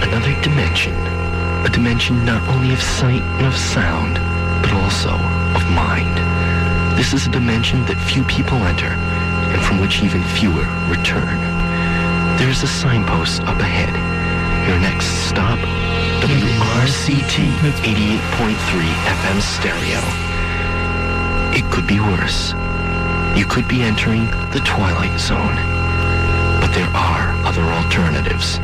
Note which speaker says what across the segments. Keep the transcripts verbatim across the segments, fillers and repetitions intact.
Speaker 1: another dimension. A dimension not only of sight and of sound, but also of mind. This is a dimension that few people enter, and from which even fewer return. There is a signpost up ahead. Your next stop, W R C T eighty-eight point three F M stereo. It could be worse. You could be entering the Twilight Zone. But there are other alternatives.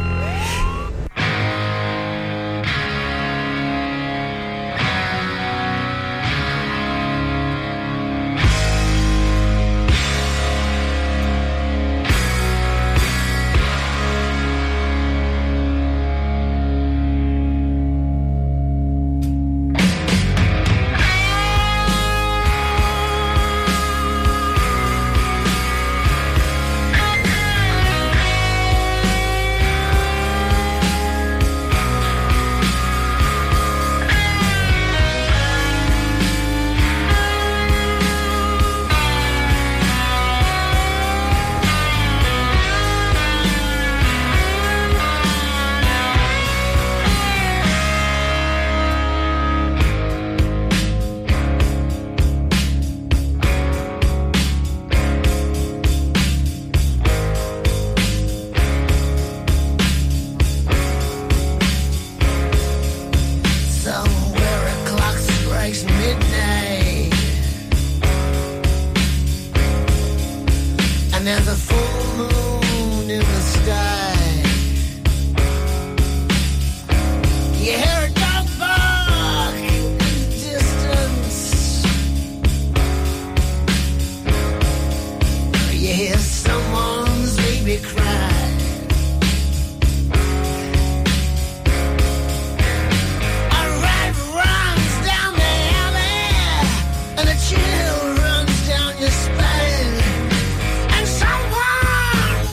Speaker 2: Chill runs down your spine, and someone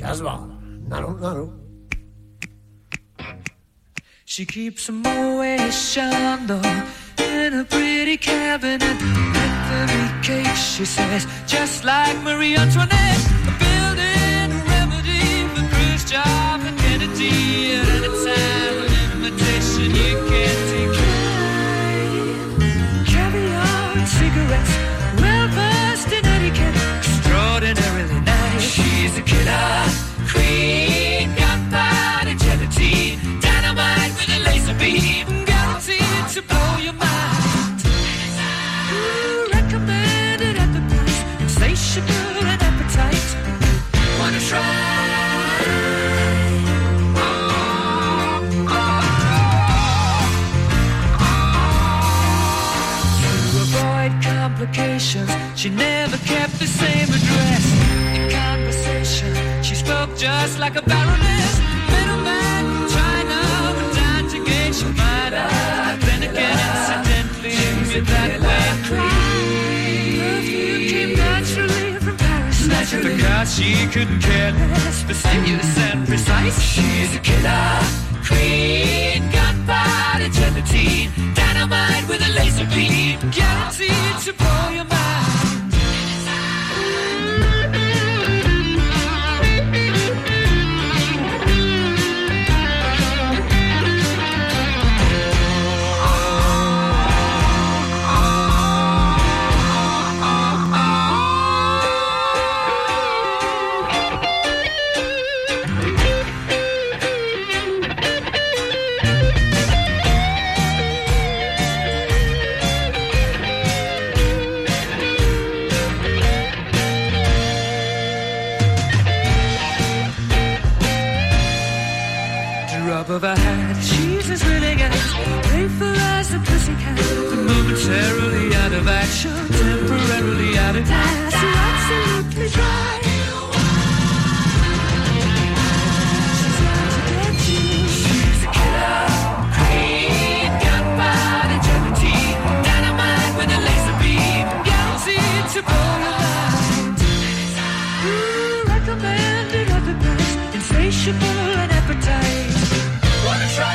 Speaker 2: Shazwa. Nano, nano.
Speaker 3: She keeps a Moet Chandon in a pretty cabinet. Anthony cake, she says, just like Marie Antoinette. A building a remedy for Khrushchev and Kennedy. At any time, an invitation you can't decline. Caviar and cigarettes, well versed in etiquette, extraordinarily nice. She's a killer queen, gunpowder gelatine, dynamite with a laser beam, guaranteed to blow your mind. Ooh, recommended at the price, insatiable and appetite. Wanna try? To avoid complications, she never kept the same address. In conversation, she spoke just like a baroness. Middleman from China would dine to gauge your mind. Then again, incidentally, with that way perfume came naturally from Paris. Naturally, because she couldn't care less, fastidious and precise. She's a killer queen, gunpowder gelatine, dynamite with a laser beam, guaranteed to blow your mind. Of a hat, she's as willing as playful as a pussycat. The momentarily out of action, temporarily out of class, you're absolutely dry. She's out to get you. She's a killer queen, gunpowder gelatine, dynamite with a laser beam, guaranteed to blow your mind. Ooh, recommended at the price, insatiable and appetite. Wanna try?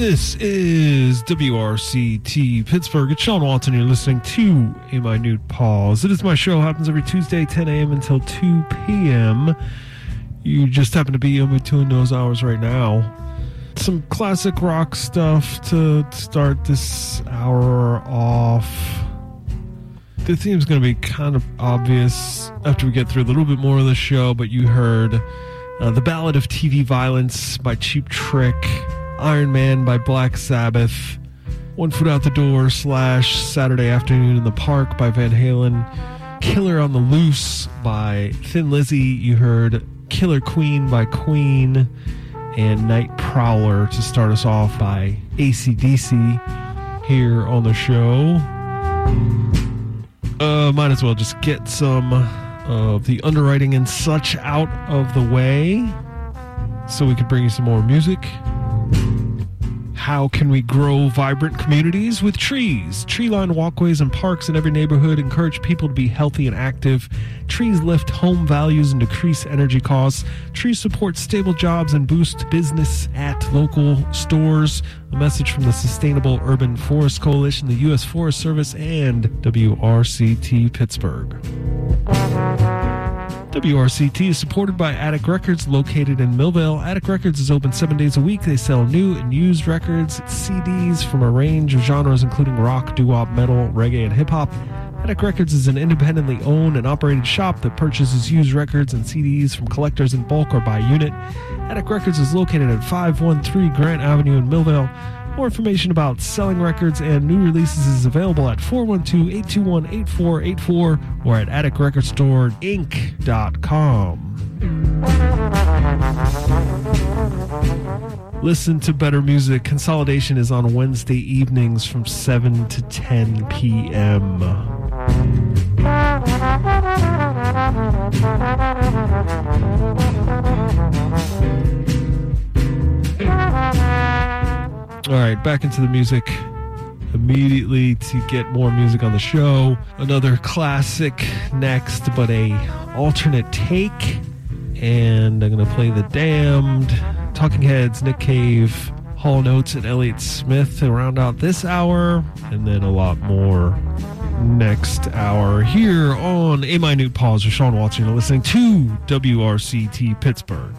Speaker 4: This is W R C T Pittsburgh. It's Sean Walton. You're listening to A Minute Pause. It is my show. Happens every Tuesday, ten a.m. until two p.m. You just happen to be in between those hours right now. Some classic rock stuff to start this hour off. The theme's going to be kind of obvious after we get through a little bit more of the show, but you heard uh, The Ballad of T V Violence by Cheap Trick, Iron Man by Black Sabbath, One Foot Out the Door slash Saturday Afternoon in the Park by Van Halen, Killer on the Loose by Thin Lizzy. You heard Killer Queen by Queen, and Night Prowler to start us off by A C D C here on the show. Uh, might as well just get some of the underwriting and such out of the way so we can bring you some more music. How can we grow vibrant communities? With trees. Tree-lined walkways and parks in every neighborhood encourage people to be healthy and active. Trees lift home values and decrease energy costs. Trees support stable jobs and boost business at local stores. A message from the Sustainable Urban Forest Coalition, the U S Forest Service, and W R C T Pittsburgh. W R C T is supported by Attic Records, located in Millvale. Attic Records is open seven days a week. They sell new and used records, C Ds from a range of genres, including rock, doo-wop, metal, reggae, and hip-hop. Attic Records is an independently owned and operated shop that purchases used records and C Ds from collectors in bulk or by unit. Attic Records is located at five one three Grant Avenue in Millvale. More information about selling records and new releases is available at four one two, eight two one, eight four eight four or at attic record store inc dot com. Listen to better music. Consolidation is on Wednesday evenings from seven to ten p.m. All right, back into the music immediately to get more music on the show. Another classic next, but a alternate take. And I'm going to play The Damned, Talking Heads, Nick Cave, Hall and Oates, and Elliott Smith to round out this hour. And then a lot more next hour here on A Minute Pause with Sean Walton. You're listening to W R C T Pittsburgh.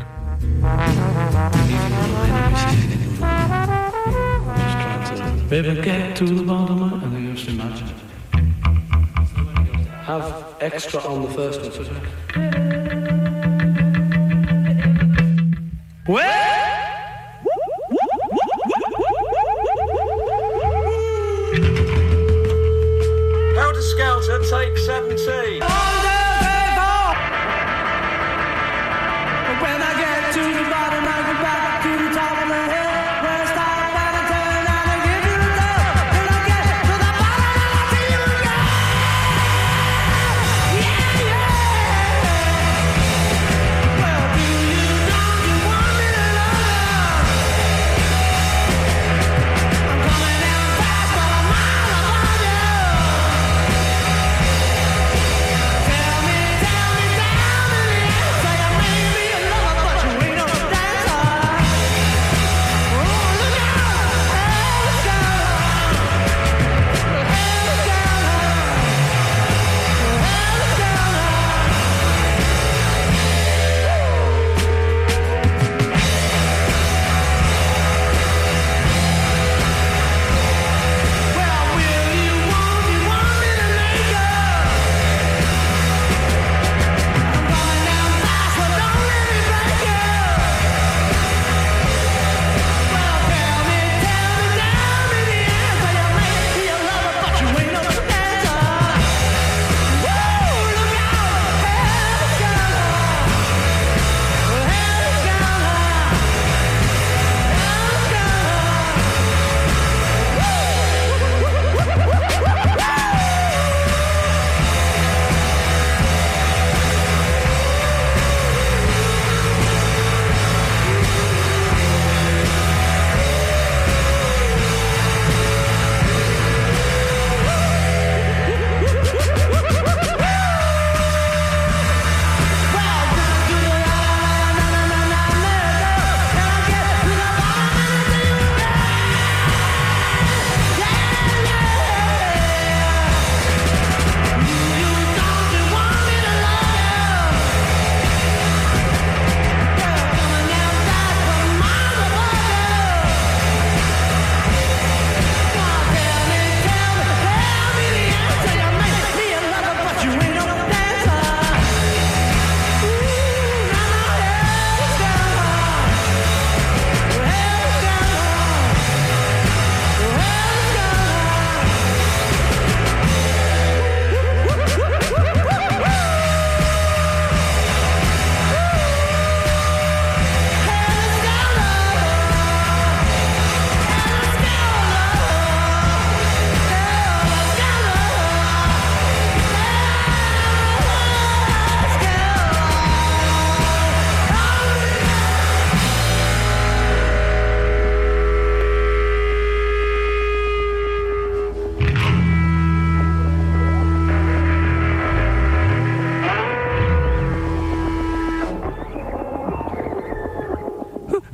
Speaker 5: Baby, get to the bottom and then just imagine. Have extra on the first one.
Speaker 6: Helter Skelter, take seventeen.
Speaker 3: When I get to the bottom, I go back to the top of the hill. When I stop and I turn and I give you the love. When I get to the bottom, I see you go. Yeah, yeah. Well, do you know you want me to love? I'm coming down fast, but I'm all about you.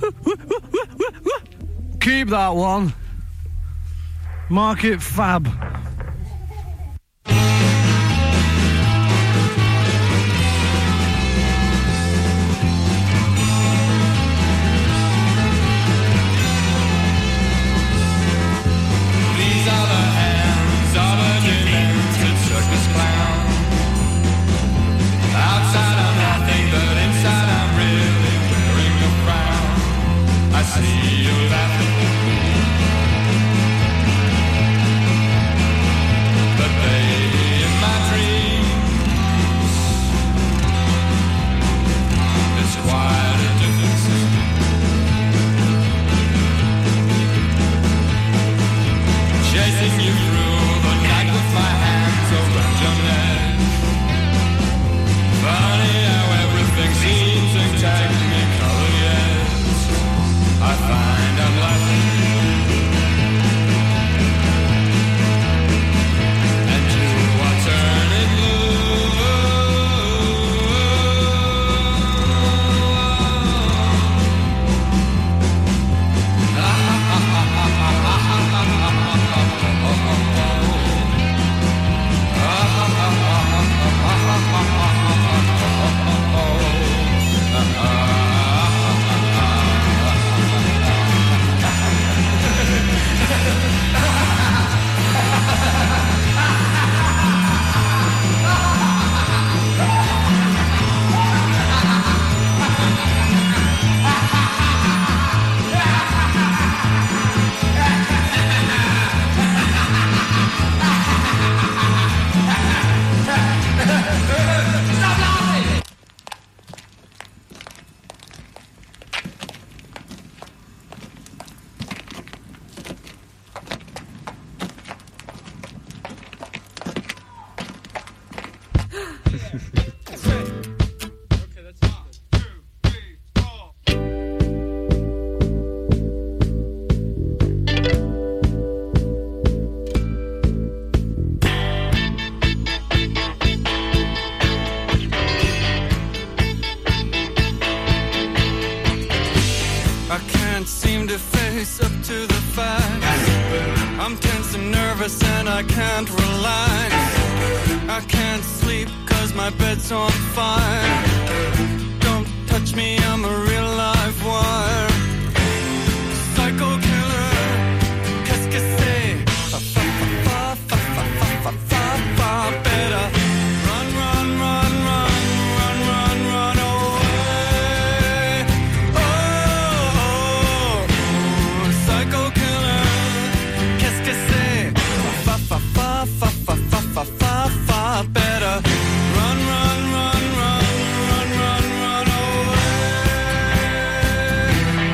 Speaker 7: Keep that one. Mark it fab.
Speaker 8: Run, run, run, run, run away.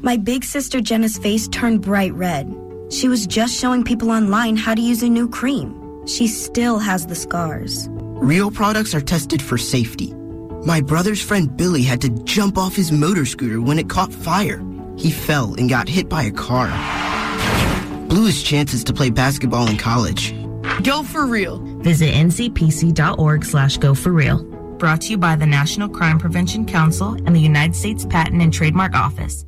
Speaker 8: My big sister Jenna's face turned bright red. She was just showing people online how to use a new cream. She still has the scars.
Speaker 9: Real products are tested for safety. My brother's friend Billy had to jump off his motor scooter when it caught fire. He fell and got hit by a car. Blew his chances to play basketball in college.
Speaker 10: Go for real.
Speaker 11: Visit N C P C dot org slash go for real. Brought to you by the National Crime Prevention Council and the United States Patent and Trademark Office.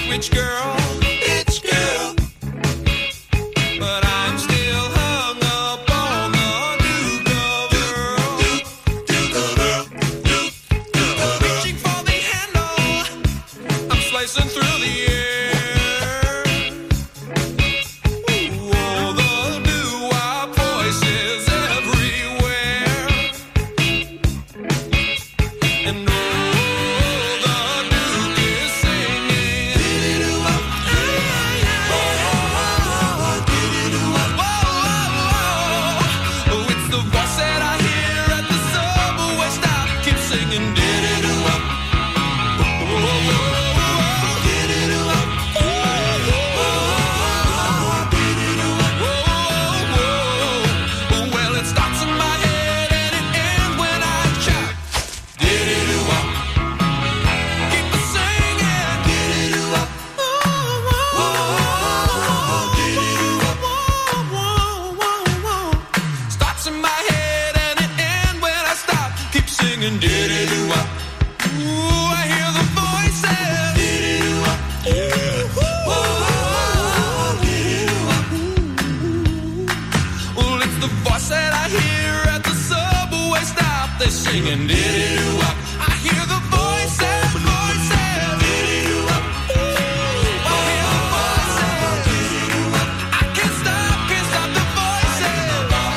Speaker 3: rich girl, rich girl. But I'm still hung up on the new girl. New girl. Reaching for the handle, I'm slicing through the air. Ooh, oh, the new wild voices everywhere. And oh, the Duke is singing. Oh, it's the voice that I hear at the subway stop. Keep singing. Well, it starts in my head and it ends when I chop. Keep it singing. Starts in my head and it ends when I stop. Keep singing. Ooh, I hear the voices. Well, it's the voice that I hear at the subway stop. They're singing diddy-doo-wop. I hear the voices, voices. Diddy-doo-wop. I hear the voices. I can't stop, can't stop the voices.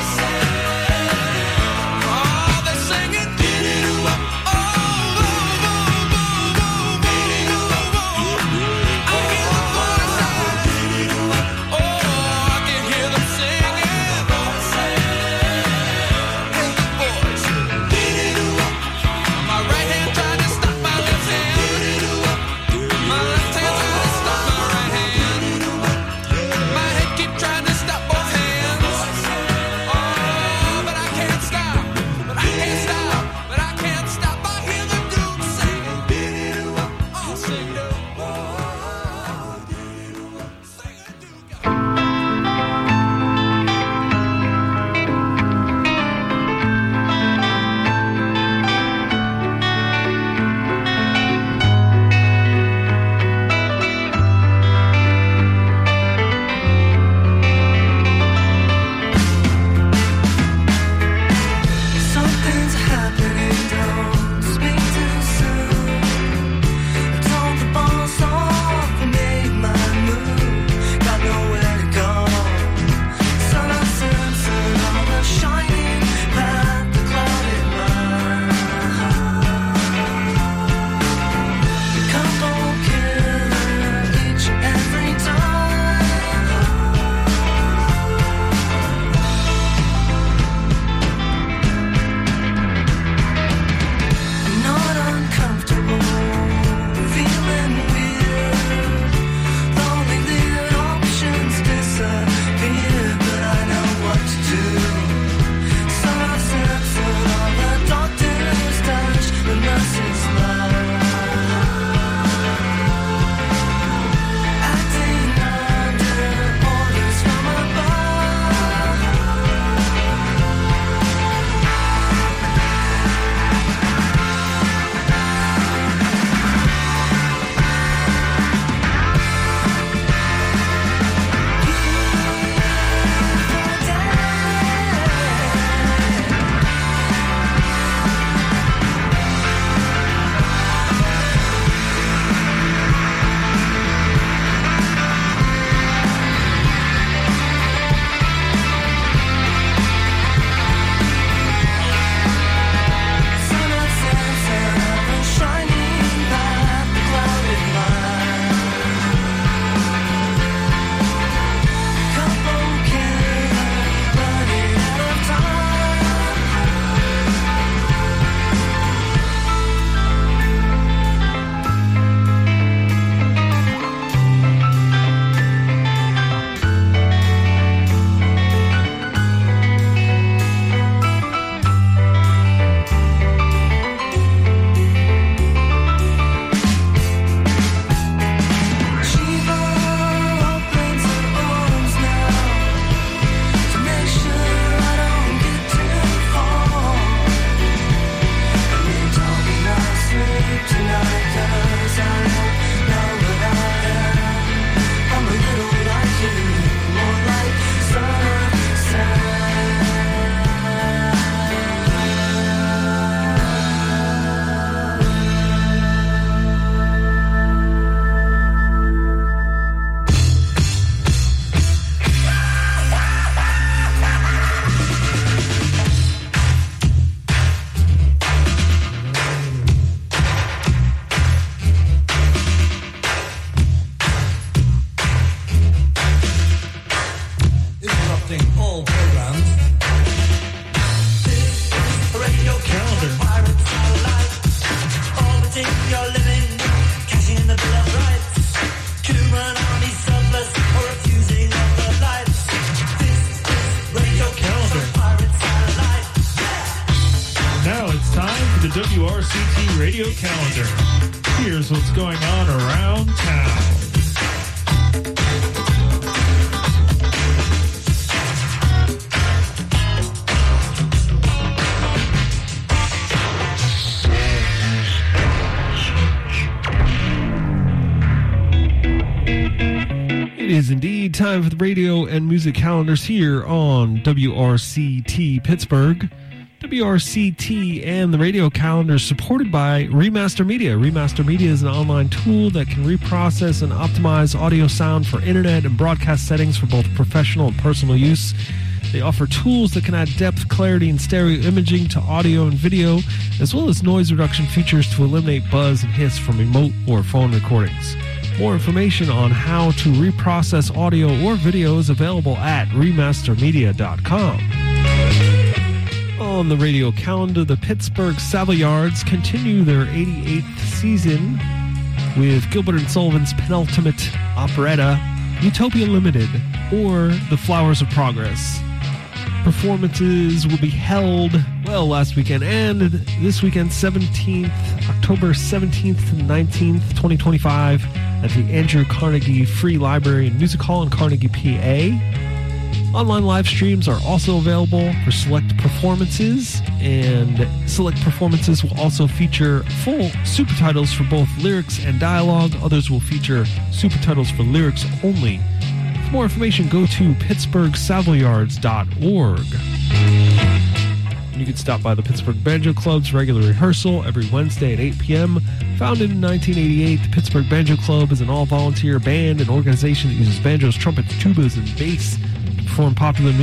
Speaker 3: Oh, they're singing diddy-doo-wop. Oh, oh, oh, oh, oh, oh, oh. I hear the voices. Oh, I can hear them singing. Hear the voices.
Speaker 4: T Radio Calendar. Here's what's going on around town. It is indeed time for the radio and music calendars here on W R C T Pittsburgh. W R C T and the radio calendar is supported by Remaster Media. Remaster Media is an online tool that can reprocess and optimize audio sound for internet and broadcast settings for both professional and personal use. They offer tools that can add depth, clarity, and stereo imaging to audio and video, as well as noise reduction features to eliminate buzz and hiss from remote or phone recordings. More information on how to reprocess audio or video is available at remaster media dot com. On the radio calendar, the Pittsburgh Savoyards continue their eighty-eighth season with Gilbert and Sullivan's penultimate operetta, Utopia Limited, or The Flowers of Progress. Performances will be held, well, last weekend and this weekend, seventeenth, October seventeenth to nineteenth, twenty twenty-five, at the Andrew Carnegie Free Library and Music Hall in Carnegie, P A. Online live streams are also available for select performances, and select performances will also feature full supertitles for both lyrics and dialogue. Others will feature supertitles for lyrics only. For more information, go to pittsburgh savoyards dot org. You can stop by the Pittsburgh Banjo Club's regular rehearsal every Wednesday at eight p.m. Founded in nineteen eighty-eight, the Pittsburgh Banjo Club is an all-volunteer band and organization that uses banjos, trumpets, tubas, and bass to perform popular music.